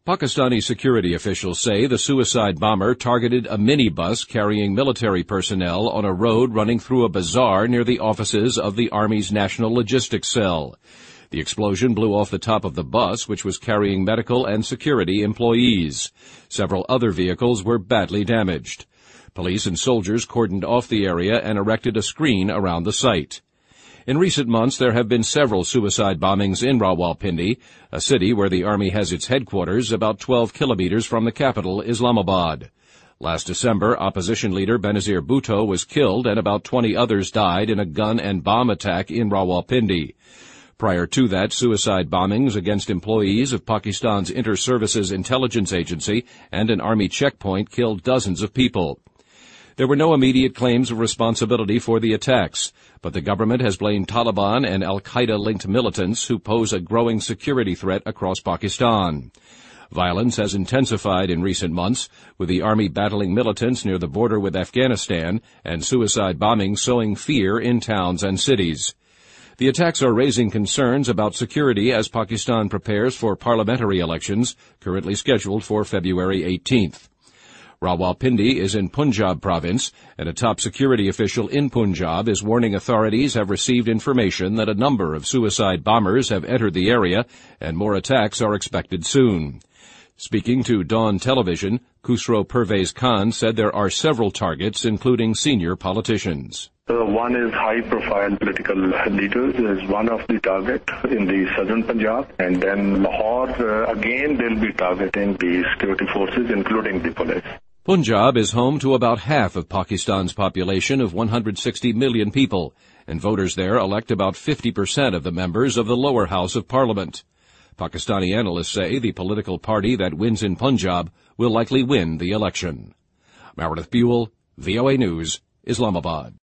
Pakistani security officials say the suicide bomber targeted a minibus carrying military personnel on a road running through a bazaar near the offices of the Army's National Logistics Cell. The explosion blew off the top of the bus, which was carrying medical and security employees. Several other vehicles were badly damaged. Police and soldiers cordoned off the area and erected a screen around the site. In recent months, there have been several suicide bombings in Rawalpindi, a city where the Army has its headquarters about 12 kilometers from the capital, Islamabad. Last December, opposition leader Benazir Bhutto was killed and about 20 others died in a gun and bomb attack in Rawalpindi. Prior to that, suicide bombings against employees of Pakistan's Inter-Services Intelligence Agency and an Army checkpoint killed dozens of people. There were no immediate claims of responsibility for the attacks, but the government has blamed Taliban and al-Qaeda-linked militants who pose a growing security threat across Pakistan. Violence has intensified in recent months, with the Army battling militants near the border with Afghanistan and suicide bombings sowing fear in towns and cities. The attacks are raising concerns about security as Pakistan prepares for parliamentary elections, currently scheduled for February 18th. Rawalpindi is in Punjab province, and a top security official in Punjab is warning authorities have received information that a number of suicide bombers have entered the area and more attacks are expected soon. Speaking to Dawn Television, Khusro Pervez Khan said there are several targets, including senior politicians. One is high-profile political leaders is one of the targets in the southern Punjab, and then Lahore, again, they'll be targeting the security forces, including the police. Punjab is home to about half of Pakistan's population of 160 million people, and voters there elect about 50% of the members of the lower house of parliament. Pakistani analysts say the political party that wins in Punjab will likely win the election. Meredith Buell, VOA News, Islamabad.